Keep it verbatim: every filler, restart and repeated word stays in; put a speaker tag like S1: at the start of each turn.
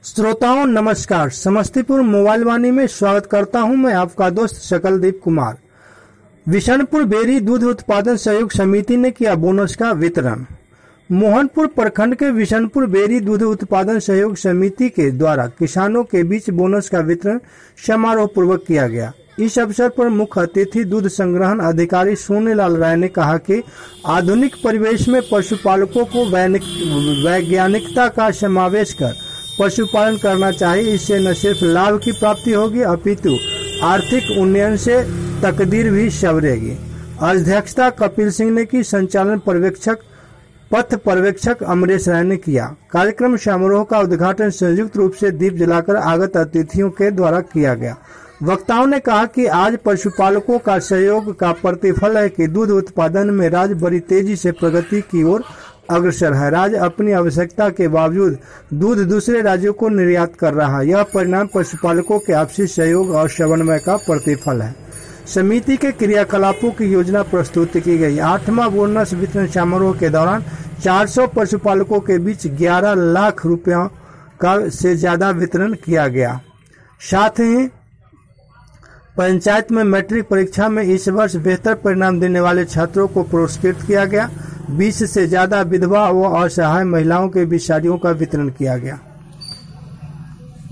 S1: श्रोताओं नमस्कार। समस्तीपुर मोबाइल वाणी में स्वागत करता हूं मैं आपका दोस्त शकलदीप कुमार। विशनपुर बेरी दूध उत्पादन सहयोग समिति ने किया बोनस का वितरण। मोहनपुर प्रखंड के विशनपुर बेरी दूध उत्पादन सहयोग समिति के द्वारा किसानों के बीच बोनस का वितरण समारोह पूर्वक किया गया। इस अवसर पर मुख्य अतिथि दूध संग्रहण अधिकारी सोनेलाल राय ने कहा कि आधुनिक परिवेश में पशुपालकों को वैज्ञानिकता का समावेश कर पशुपालन करना चाहिए। इससे न सिर्फ लाभ की प्राप्ति होगी अपितु आर्थिक उन्नयन से तकदीर भी संवरेगी। अध्यक्षता कपिल सिंह ने की, संचालन पर्यवेक्षक पथ पर्यवेक्षक अमरेश राय ने किया। कार्यक्रम समारोह का उद्घाटन संयुक्त रूप से दीप जलाकर आगत अतिथियों के द्वारा किया गया। वक्ताओं ने कहा कि आज पशुपालकों का सहयोग का प्रतिफल है कि दूध उत्पादन में राज्य बड़ी तेजी से प्रगति की ओर अग्रसर है। राज्य अपनी आवश्यकता के बावजूद दूध दूसरे राज्यों को निर्यात कर रहा है। यह परिणाम पशुपालकों के आपसी सहयोग और समन्वय का प्रतिफल है। समिति के क्रियाकलापों की योजना प्रस्तुत की गई। आठवां बोनस वितरण समारोह के दौरान चार सौ पशुपालकों के बीच ग्यारह लाख रुपयों का से ज्यादा वितरण किया गया। साथ ही पंचायत में मैट्रिक परीक्षा में इस वर्ष बेहतर परिणाम देने वाले छात्रों को पुरस्कृत किया गया। बीस से ज्यादा विधवा व असहाय महिलाओं के बीच साड़ियों का वितरण किया गया।